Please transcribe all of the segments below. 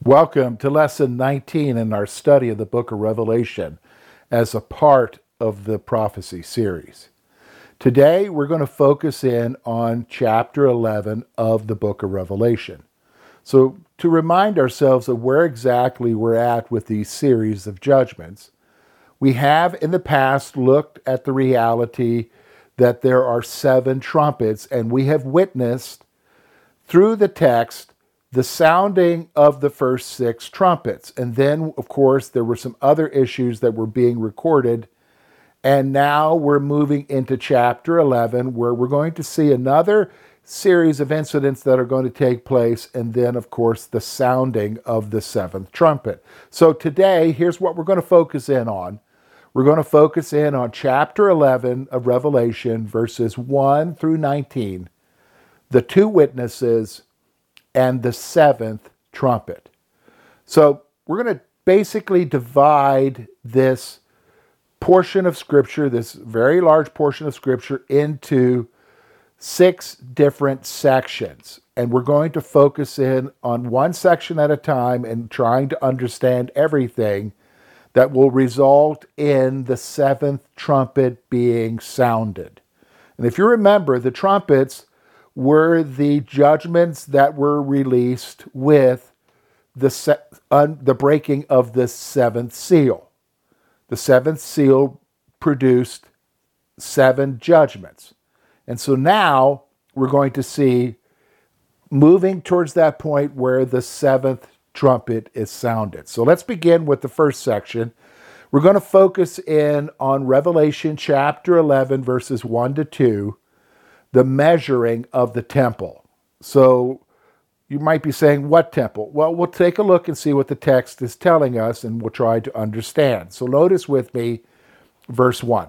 Welcome to Lesson 19 in our study of the book of Revelation as a part of the prophecy series. Today we're going to focus in on chapter 11 of the book of Revelation. So to remind ourselves of where exactly we're at with these series of judgments, we have in the past looked at the reality that there are 7 trumpets, and we have witnessed through the text the sounding of the first 6 trumpets. And then, of course, there were some other issues that were being recorded. And now we're moving into chapter 11, where we're going to see another series of incidents that are going to take place. And then, of course, the sounding of the 7th trumpet. So today, here's what we're going to focus in on. We're going to focus in on chapter 11 of Revelation, verses 1 through 19, the 2 witnesses, and the 7th trumpet. So we're going to basically divide this portion of Scripture, this very large portion of Scripture, into 6 different sections. And we're going to focus in on one section at a time and trying to understand everything that will result in the 7th trumpet being sounded. And if you remember, the trumpets were the judgments that were released with the breaking of the 7th seal. The 7th seal produced 7 judgments. And so now we're going to see moving towards that point where the 7th trumpet is sounded. So let's begin with the first section. We're going to focus in on Revelation chapter 11, verses 1 to 2, the measuring of the temple. So you might be saying, what temple? Well, we'll take a look and see what the text is telling us, and we'll try to understand. So notice with me verse 1.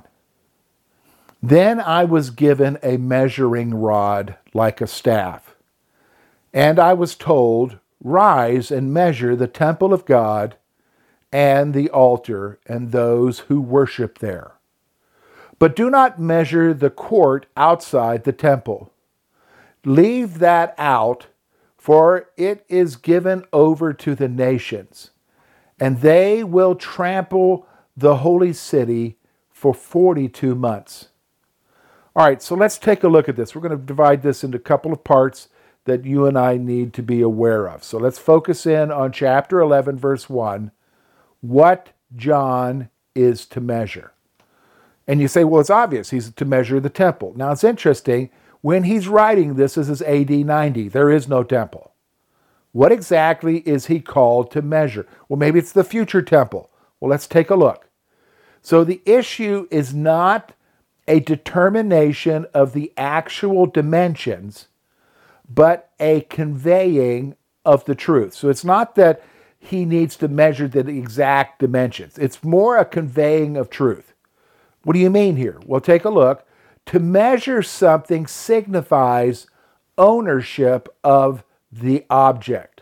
Then I was given a measuring rod like a staff, and I was told, rise and measure the temple of God and the altar and those who worship there. But do not measure the court outside the temple. Leave that out, for it is given over to the nations, and they will trample the holy city for 42 months. All right, so let's take a look at this. We're going to divide this into a couple of parts that you and I need to be aware of. So let's focus in on chapter 11, verse 1, what John is to measure. And you say, well, it's obvious. He's to measure the temple. Now, it's interesting. When he's writing this is AD 90. There is no temple. What exactly is he called to measure? Well, maybe it's the future temple. Well, let's take a look. So the issue is not a determination of the actual dimensions, but a conveying of the truth. So it's not that he needs to measure the exact dimensions. It's more a conveying of truth. What do you mean here? Well, take a look. To measure something signifies ownership of the object.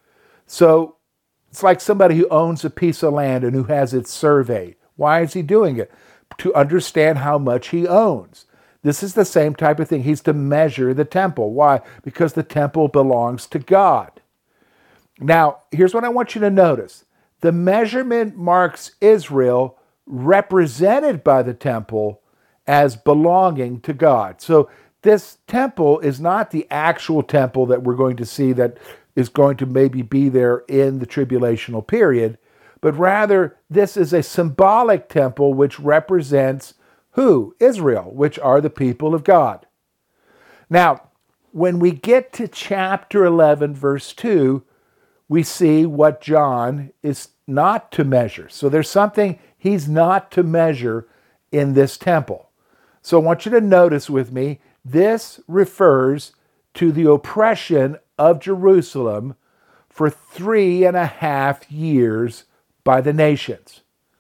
So it's like somebody who owns a piece of land and who has it surveyed. Why is he doing it? To understand how much he owns. This is the same type of thing. He's to measure the temple. Why? Because the temple belongs to God. Now, here's what I want you to notice. The measurement marks Israel represented by the temple as belonging to God. So this temple is not the actual temple that we're going to see that is going to maybe be there in the tribulational period, but rather this is a symbolic temple which represents who? Israel, which are the people of God. Now, when we get to chapter 11, verse 2, we see what John is not to measure. So there's something he's not to measure in this temple. So I want you to notice with me, this refers to the oppression of Jerusalem for 3.5 years by the nations.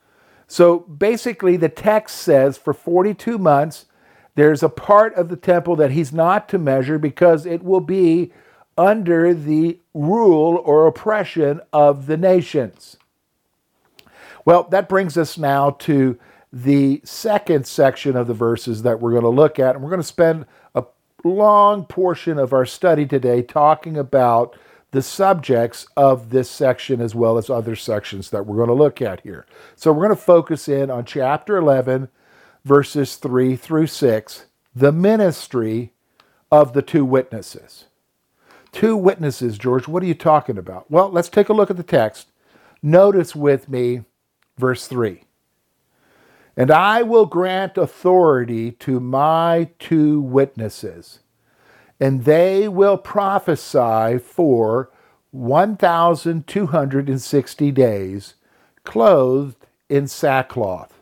So basically the text says for 42 months, there's a part of the temple that he's not to measure because it will be under the rule or oppression of the nations. Well, that brings us now to the second section of the verses that we're going to look at. And we're going to spend a long portion of our study today talking about the subjects of this section as well as other sections that we're going to look at here. So we're going to focus in on chapter 11, verses 3 through 6, the ministry of the two witnesses. Two witnesses, George, what are you talking about? Well, let's take a look at the text. Notice with me verse 3. And I will grant authority to my two witnesses, and they will prophesy for 1,260 days, clothed in sackcloth.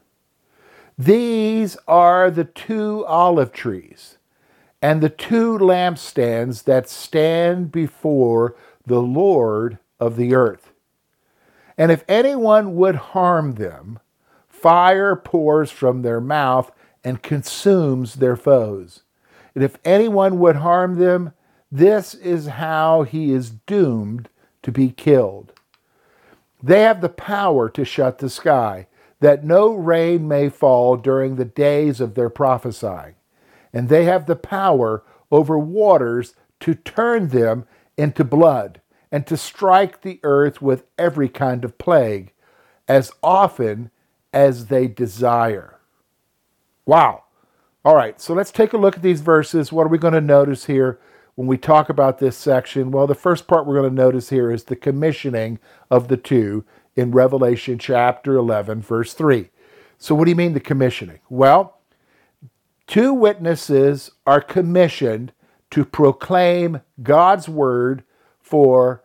These are the two olive trees and the two lampstands that stand before the Lord of the earth. And if anyone would harm them, fire pours from their mouth and consumes their foes. And if anyone would harm them, this is how he is doomed to be killed. They have the power to shut the sky, that no rain may fall during the days of their prophesying. And they have the power over waters to turn them into blood, and to strike the earth with every kind of plague, as often as they desire. Wow. All right, so let's take a look at these verses. What are we going to notice here when we talk about this section? Well, the first part we're going to notice here is the commissioning of the two in Revelation chapter 11, verse 3. So what do you mean the commissioning? Well, two witnesses are commissioned to proclaim God's word for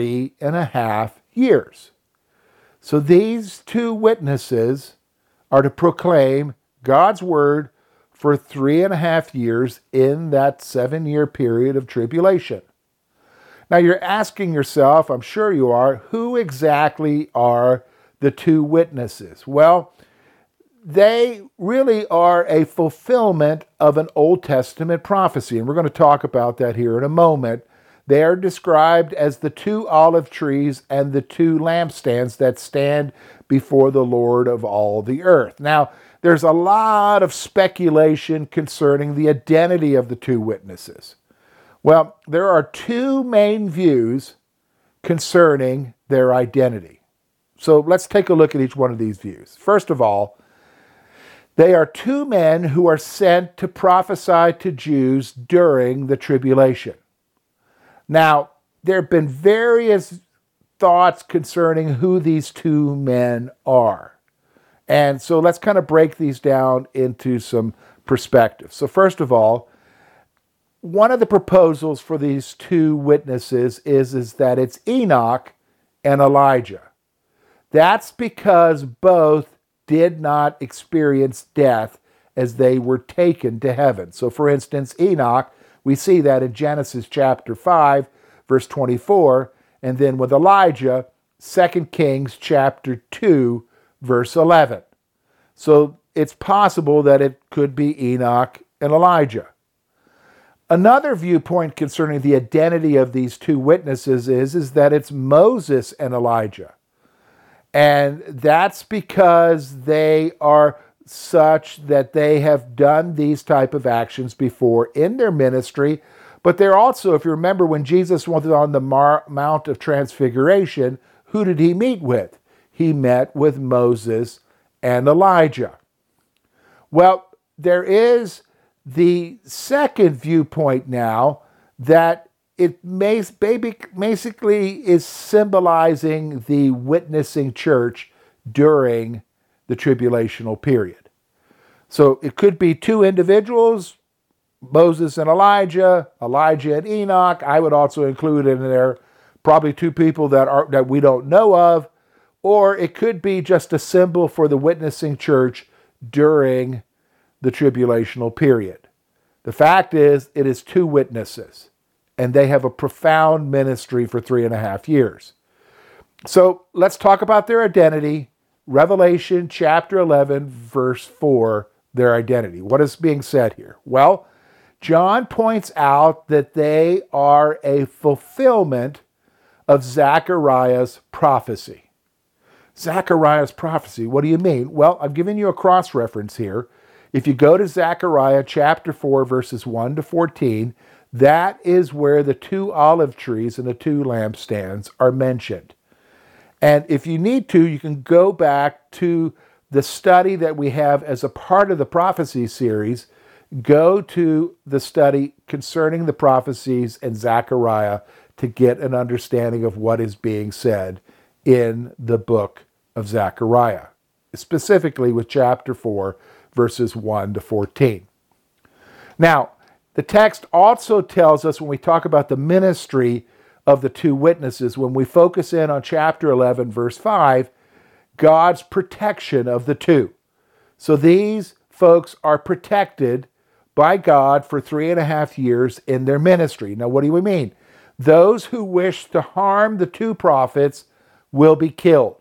3.5 years. So these two witnesses are to proclaim God's word for 3.5 years in that 7-year period of tribulation. Now you're asking yourself, I'm sure you are, who exactly are the two witnesses? Well, they really are a fulfillment of an Old Testament prophecy, and we're going to talk about that here in a moment. They are described as the two olive trees and the two lampstands that stand before the Lord of all the earth. Now, there's a lot of speculation concerning the identity of the two witnesses. Well, there are two main views concerning their identity. So let's take a look at each one of these views. First of all, they are two men who are sent to prophesy to Jews during the tribulation. Now, there have been various thoughts concerning who these two men are. And so let's kind of break these down into some perspective. So first of all, one of the proposals for these two witnesses is that it's Enoch and Elijah. That's because both did not experience death as they were taken to heaven. So for instance, Enoch, we see that in Genesis chapter 5, verse 24, and then with Elijah, 2 Kings chapter 2, verse 11. So it's possible that it could be Enoch and Elijah. Another viewpoint concerning the identity of these two witnesses is that it's Moses and Elijah. And that's because they are such that they have done these type of actions before in their ministry. But they're also, if you remember, when Jesus went on the Mount of Transfiguration, who did he meet with? He met with Moses and Elijah. Well, there is the second viewpoint now that it basically is symbolizing the witnessing church during the tribulational period. So it could be two individuals, Moses and Elijah, Elijah and Enoch. I would also include in there probably two people that we don't know of, or it could be just a symbol for the witnessing church during the tribulational period. The fact is, it is two witnesses, and they have a profound ministry for 3.5 years. So let's talk about their identity. Revelation chapter 11, verse 4, their identity. What is being said here? Well, John points out that they are a fulfillment of Zechariah's prophecy. Zechariah's prophecy, what do you mean? Well, I've given you a cross-reference here. If you go to Zechariah chapter 4, verses 1 to 14, That is where the 2 olive trees and the 2 lampstands are mentioned. And if you need to, you can go back to the study that we have as a part of the prophecy series. Go to the study concerning the prophecies in Zechariah to get an understanding of what is being said in the book of Zechariah, specifically with chapter 4, verses 1 to 14. Now, the text also tells us when we talk about the ministry of the 2 witnesses, when we focus in on chapter 11, verse 5, God's protection of the 2. So these folks are protected by God for 3.5 years in their ministry. Now, what do we mean? Those who wish to harm the 2 prophets will be killed.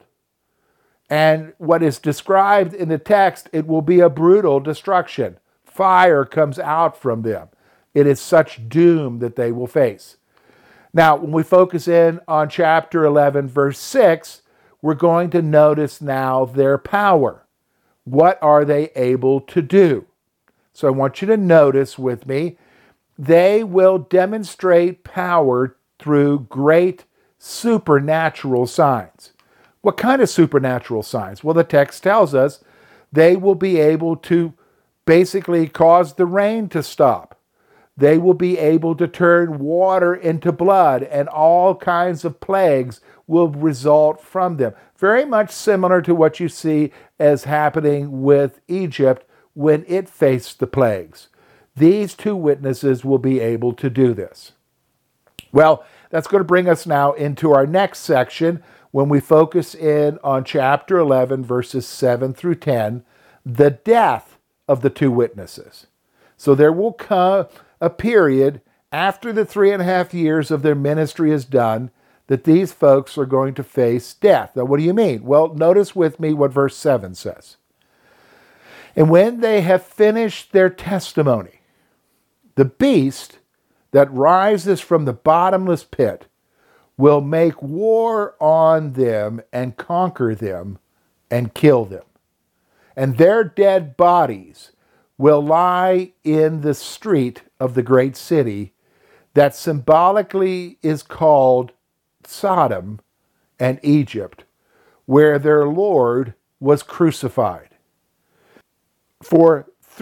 And what is described in the text, it will be a brutal destruction. Fire comes out from them. It is such doom that they will face. Now, when we focus in on chapter 11, verse 6, we're going to notice now their power. What are they able to do? So I want you to notice with me, they will demonstrate power through great supernatural signs. What kind of supernatural signs? Well, the text tells us they will be able to basically cause the rain to stop. They will be able to turn water into blood, and all kinds of plagues will result from them. Very much similar to what you see as happening with Egypt when it faced the plagues. These 2 witnesses will be able to do this. Well, that's going to bring us now into our next section when we focus in on chapter 11, verses 7 through 10, the death of the 2 witnesses. So there will come a period after the 3.5 years of their ministry is done that these folks are going to face death. Now, what do you mean? Well, notice with me what verse 7 says. And when they have finished their testimony, the beast that rises from the bottomless pit will make war on them and conquer them and kill them. And their dead bodies will lie in the street of the great city that symbolically is called Sodom and Egypt, where their Lord was crucified. For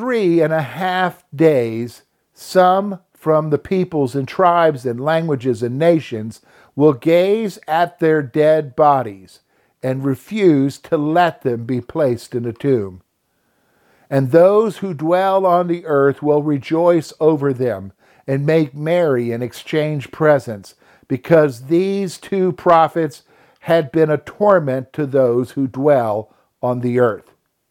3.5 days, some from the peoples and tribes and languages and nations will gaze at their dead bodies and refuse to let them be placed in a tomb. And those who dwell on the earth will rejoice over them and make merry and exchange presents, because these 2 prophets had been a torment to those who dwell on the earth.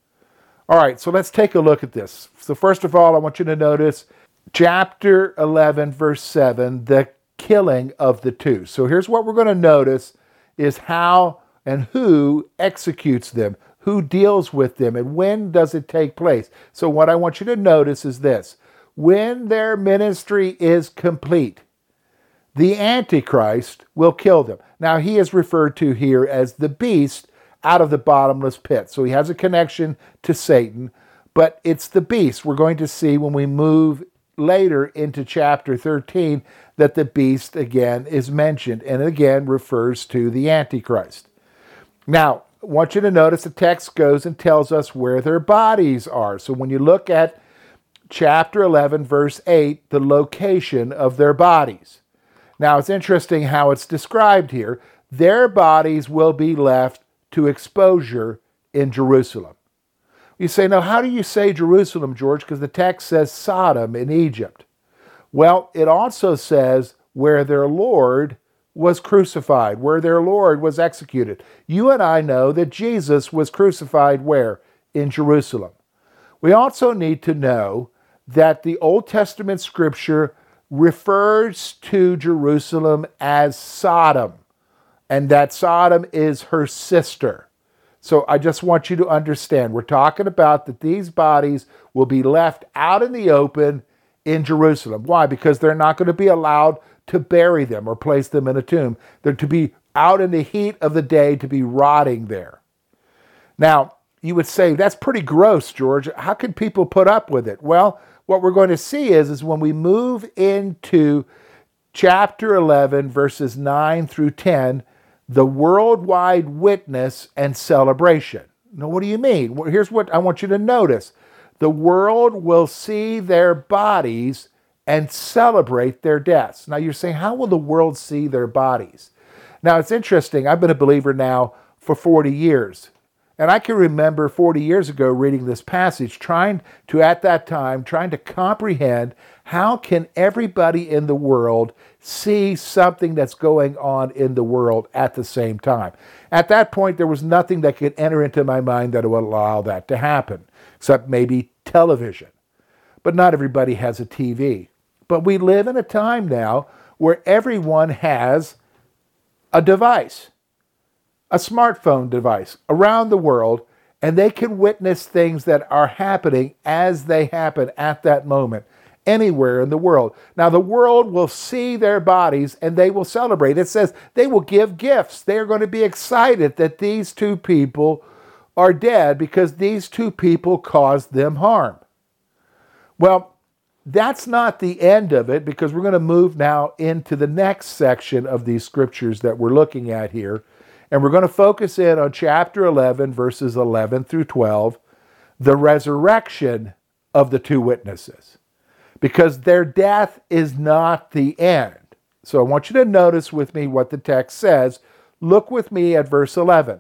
All right, so let's take a look at this. So first of all, I want you to notice chapter 11, verse 7, the killing of the 2. So here's what we're going to notice is how and who executes them, who deals with them, and when does it take place. So what I want you to notice is this. When their ministry is complete, the Antichrist will kill them. Now, he is referred to here as the beast out of the bottomless pit. So he has a connection to Satan, but it's the beast. We're going to see when we move later into chapter 13 that the beast again is mentioned and again refers to the Antichrist. Now, I want you to notice the text goes and tells us where their bodies are. So when you look at chapter 11, verse 8, the location of their bodies. Now, it's interesting how it's described here. Their bodies will be left to exposure in Jerusalem. You say, now, how do you say Jerusalem, George? Because the text says Sodom in Egypt. Well, it also says where their Lord was crucified, where their Lord was executed. You and I know that Jesus was crucified where? In Jerusalem. We also need to know that the Old Testament scripture refers to Jerusalem as Sodom, and that Sodom is her sister. So I just want you to understand, we're talking about that these bodies will be left out in the open in Jerusalem. Why? Because they're not going to be allowed to bury them or place them in a tomb. They're to be out in the heat of the day to be rotting there. Now, you would say, that's pretty gross, George. How can people put up with it? Well, what we're going to see is when we move into chapter 11, verses 9 through 10, the worldwide witness and celebration. Now, what do you mean? Well, here's what I want you to notice. The world will see their bodies and celebrate their deaths. Now, you're saying, how will the world see their bodies? Now, it's interesting. I've been a believer now for 40 years. And I can remember 40 years ago reading this passage, trying to comprehend how can everybody in the world see something that's going on in the world at the same time. At that point, there was nothing that could enter into my mind that would allow that to happen, except maybe television. But not everybody has a TV. But we live in a time now where everyone has a device, a smartphone device around the world, and they can witness things that are happening as they happen at that moment, anywhere in the world. Now, the world will see their bodies and they will celebrate. It says they will give gifts. They are going to be excited that these two people are dead because these two people caused them harm. Well, that's not the end of it, because we're going to move now into the next section of these scriptures that we're looking at here. And we're going to focus in on chapter 11, verses 11 through 12, the resurrection of the two witnesses. Because their death is not the end. So I want you to notice with me what the text says. Look with me at verse 11.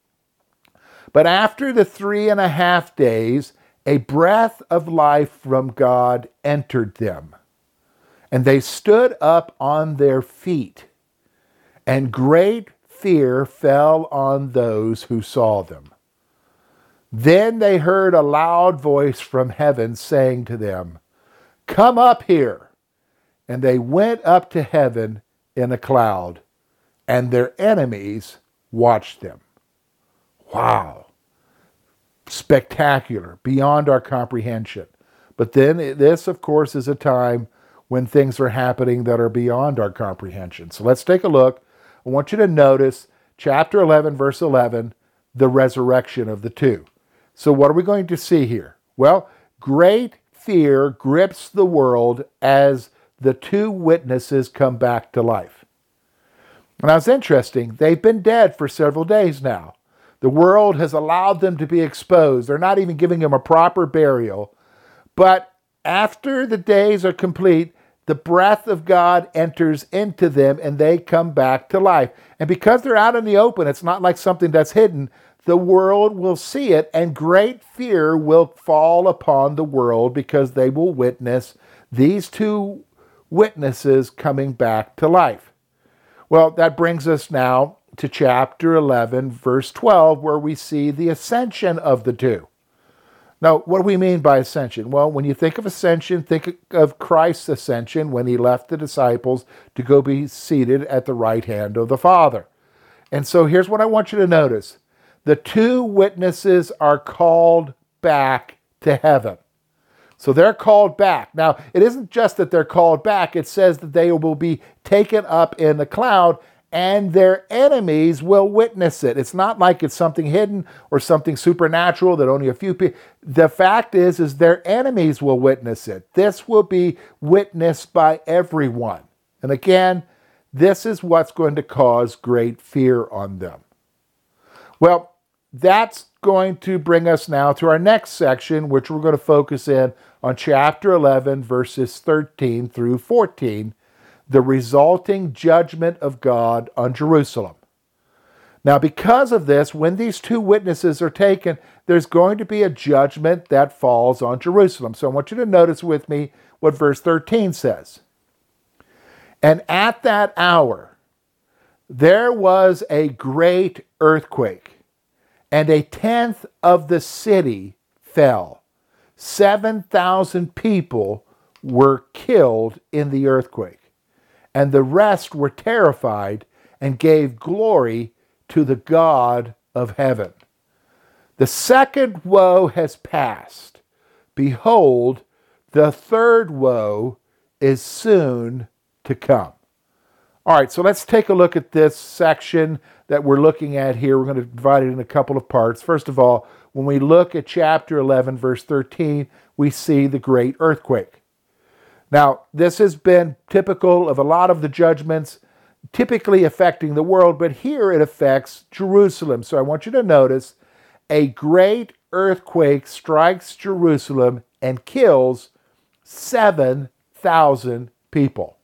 But after the 3.5 days, a breath of life from God entered them, and they stood up on their feet, and great fear fell on those who saw them. Then they heard a loud voice from heaven saying to them, "Come up here." And they went up to heaven in a cloud, and their enemies watched them. Wow. Spectacular, beyond our comprehension. But then this, of course, is a time when things are happening that are beyond our comprehension. So let's take a look. I want you to notice chapter 11, verse 11, the resurrection of the two. So what are we going to see here? Well, great fear grips the world as the two witnesses come back to life. Now, it's interesting. They've been dead for several days now. The world has allowed them to be exposed. They're not even giving them a proper burial. But after the days are complete, the breath of God enters into them and they come back to life. And because they're out in the open, it's not like something that's hidden. The world will see it, and great fear will fall upon the world because they will witness these two witnesses coming back to life. Well, that brings us now to chapter 11, verse 12, where we see the ascension of the two. Now, what do we mean by ascension? Well, when you think of ascension, think of Christ's ascension when he left the disciples to go be seated at the right hand of the Father. And so here's what I want you to notice. The two witnesses are called back to heaven. So they're called back. Now, it isn't just that they're called back. It says that they will be taken up in the cloud, and their enemies will witness it. It's not like it's something hidden or something supernatural that only a few people. The fact is their enemies will witness it. This will be witnessed by everyone. And again, this is what's going to cause great fear on them. Well, that's going to bring us now to our next section, which we're going to focus in on chapter 11, verses 13 through 14, the resulting judgment of God on Jerusalem. Now, because of this, when these two witnesses are taken, there's going to be a judgment that falls on Jerusalem. So I want you to notice with me what verse 13 says. And at that hour, there was a great earthquake, and 1/10 of the city fell. 7,000 people were killed in the earthquake, and the rest were terrified and gave glory to the God of heaven. The second woe has passed. Behold, the third woe is soon to come. All right, so let's take a look at this section that we're looking at here. We're going to divide it in a couple of parts. First of all, when we look at chapter 11, verse 13, we see the great earthquake. Now, this has been typical of a lot of the judgments typically affecting the world, but here it affects Jerusalem. So I want you to notice a great earthquake strikes Jerusalem and kills 7,000 people.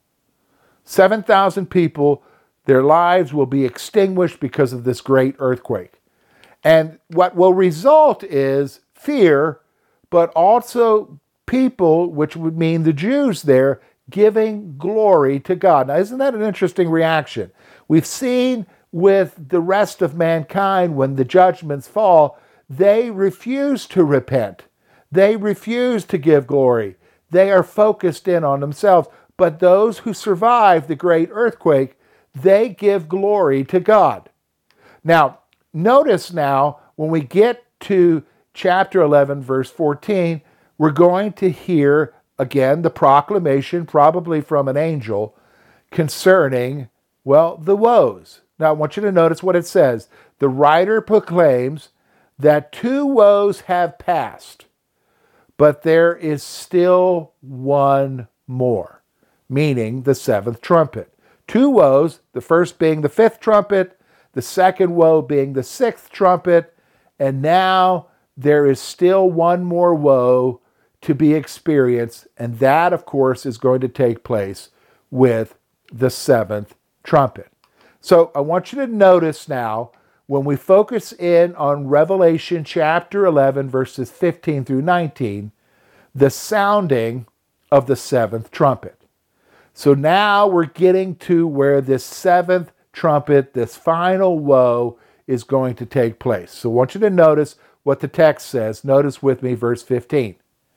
7,000 people, their lives will be extinguished because of this great earthquake. And what will result is fear, but also people, which would mean the Jews there, giving glory to God. Now, isn't that an interesting reaction? We've seen with the rest of mankind, when the judgments fall, they refuse to repent. They refuse to give glory. They are focused in on themselves. But those who survive the great earthquake, they give glory to God. Now, notice now, when we get to chapter 11, verse 14, we're going to hear again the proclamation, probably from an angel, concerning, well, the woes. Now, I want you to notice what it says. The writer proclaims that 2 woes have passed, but there is still one more, meaning the 7th trumpet. 2 woes, the first being the 5th trumpet, the second woe being the 6th trumpet, and now there is still one more woe to be experienced, and that, of course, is going to take place with the 7th trumpet. So I want you to notice now, when we focus in on Revelation chapter 11, verses 15 through 19, the sounding of the 7th trumpet. So now we're getting to where this 7th trumpet, this final woe, is going to take place. So I want you to notice what the text says. Notice with me verse 15.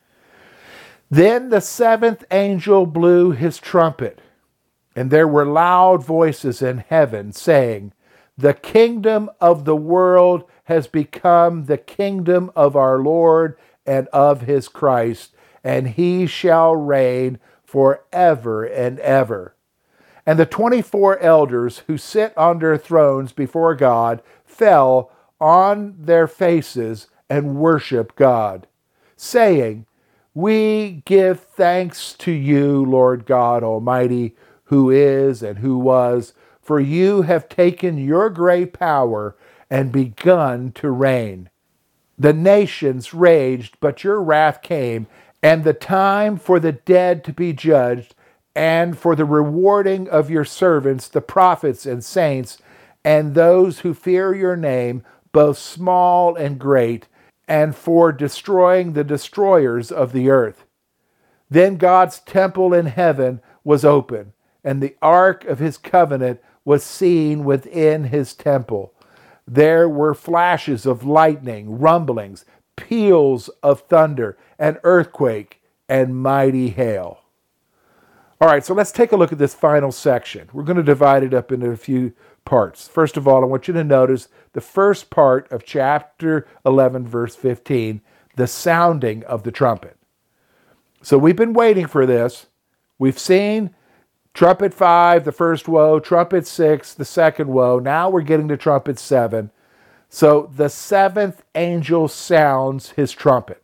Then the 7th angel blew his trumpet, and there were loud voices in heaven saying, "The kingdom of the world has become the kingdom of our Lord and of his Christ, and he shall reign forever and ever." And the 24 elders who sit on their thrones before God fell on their faces and worshiped God, saying, "We give thanks to you, Lord God Almighty, who is and who was, for you have taken your great power and begun to reign. The nations raged, but your wrath came, and the time for the dead to be judged, and for the rewarding of your servants, the prophets and saints, and those who fear your name, both small and great, and for destroying the destroyers of the earth." Then God's temple in heaven was open, and the ark of his covenant was seen within his temple. There were flashes of lightning, rumblings, peals of thunder, an earthquake, and mighty hail. All right, so let's take a look at this final section. We're going to divide it up into a few parts. First of all, I want you to notice the first part of chapter 11, verse 15, the sounding of the trumpet. So we've been waiting for this. We've seen trumpet 5, the first woe, trumpet 6, the second woe. Now we're getting to trumpet 7. So the 7th angel sounds his trumpet.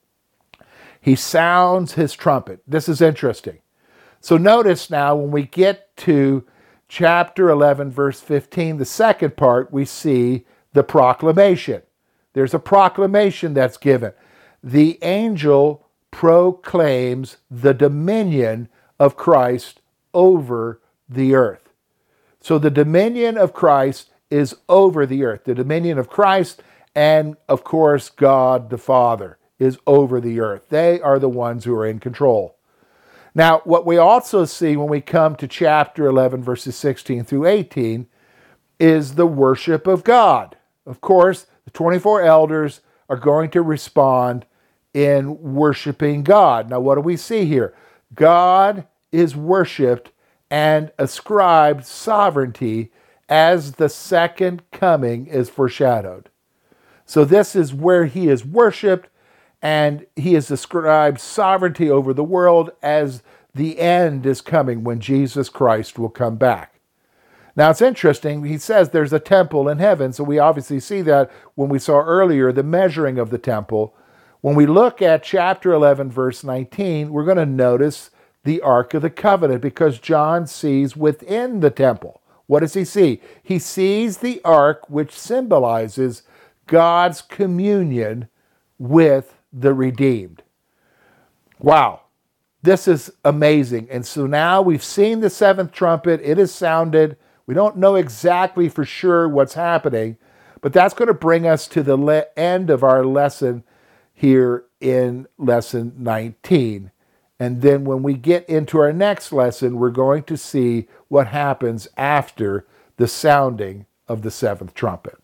He sounds his trumpet. This is interesting. So notice now when we get to chapter 11, verse 15, the second part, we see the proclamation. There's a proclamation that's given. The angel proclaims the dominion of Christ over the earth. So the dominion of Christ is over the earth. The dominion of Christ and, of course, God the Father is over the earth. They are the ones who are in control. Now, what we also see when we come to chapter 11, verses 16 through 18, is the worship of God. Of course, the 24 elders are going to respond in worshiping God. Now, what do we see here? God is worshiped and ascribed sovereignty as the second coming is foreshadowed. So this is where he is worshiped, and he is ascribed sovereignty over the world as the end is coming when Jesus Christ will come back. Now it's interesting, he says there's a temple in heaven, so we obviously see that when we saw earlier the measuring of the temple. When we look at chapter 11, verse 19, we're going to notice the Ark of the Covenant because John sees within the temple. What does he see? He sees the Ark, which symbolizes God's communion with the redeemed. Wow, this is amazing. And so now we've seen the seventh trumpet. It has sounded. We don't know exactly for sure what's happening, but that's going to bring us to the end of our lesson here in lesson 19. And then when we get into our next lesson, we're going to see what happens after the sounding of the seventh trumpet.